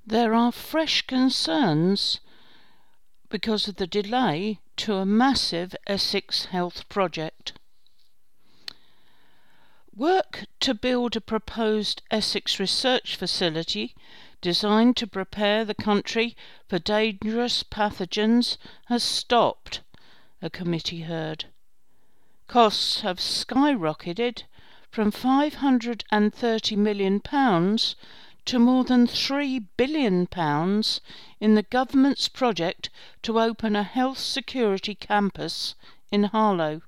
There are fresh concerns because of the delay to a massive Essex health project. Work to build a proposed Essex research facility designed to prepare the country for dangerous pathogens has stopped, a committee heard. Costs have skyrocketed from £530 million to more than £3 billion in the government's project to open a health security campus in Harlow.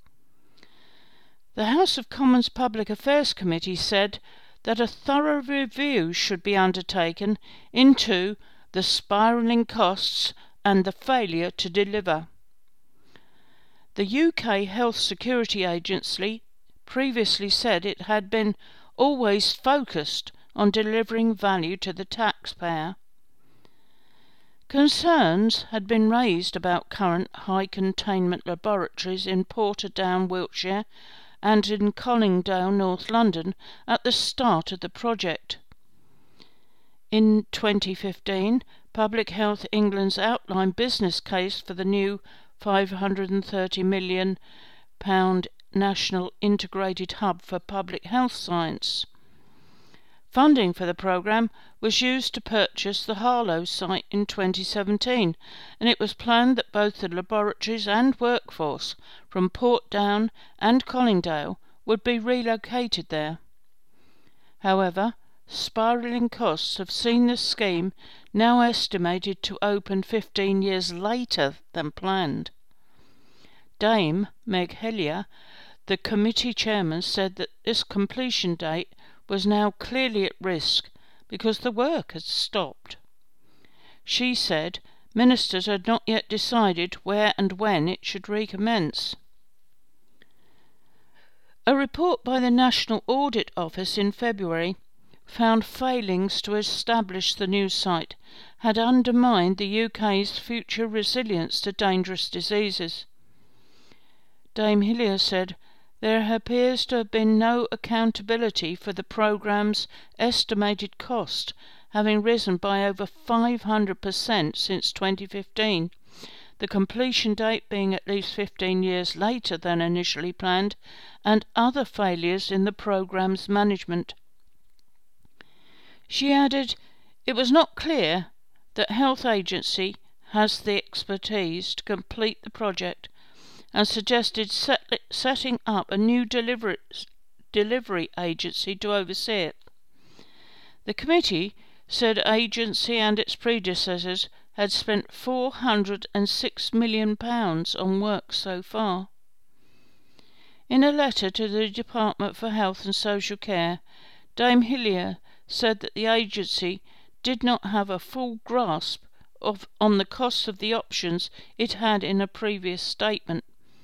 The House of Commons Public Affairs Committee said that a thorough review should be undertaken into the spiralling costs and the failure to deliver. The UK Health Security Agency previously said it had been always focused on delivering value to the taxpayer. Concerns had been raised about current high containment laboratories in Portadown, Wiltshire, and in Colindale, North London, at the start of the project. In 2015, Public Health England's outlined business case for the new £530 million National Integrated Hub for Public Health Science. Funding for the programme was used to purchase the Harlow site in 2017, and it was planned that both the laboratories and workforce from Portadown and Colindale would be relocated there. However, spiralling costs have seen the scheme now estimated to open 15 years later than planned. Dame Meg Hellier, the committee chairman, said that this completion date was now clearly at risk because the work had stopped. She said ministers had not yet decided where and when it should recommence. A report by the National Audit Office in February found failings to establish the new site had undermined the UK's future resilience to dangerous diseases. Dame Hillier said, "There appears to have been no accountability for the programme's estimated cost, having risen by over 500% since 2015, the completion date being at least 15 years later than initially planned, and other failures in the programme's management." She added, "It was not clear that Health Agency has the expertise to complete the project, and suggested setting up a new delivery agency to oversee it." The committee said agency and its predecessors had spent £406 million on work so far. In a letter to the Department for Health and Social Care, Dame Hillier said that the agency did not have a full grasp on the costs of the options it had in a previous statement.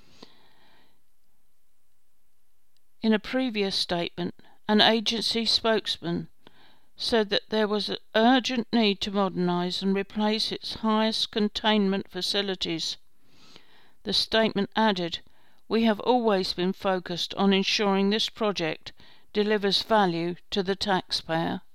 In a previous statement, an agency spokesman said that there was an urgent need to modernise and replace its highest containment facilities. The statement added, "We have always been focused on ensuring this project delivers value to the taxpayer."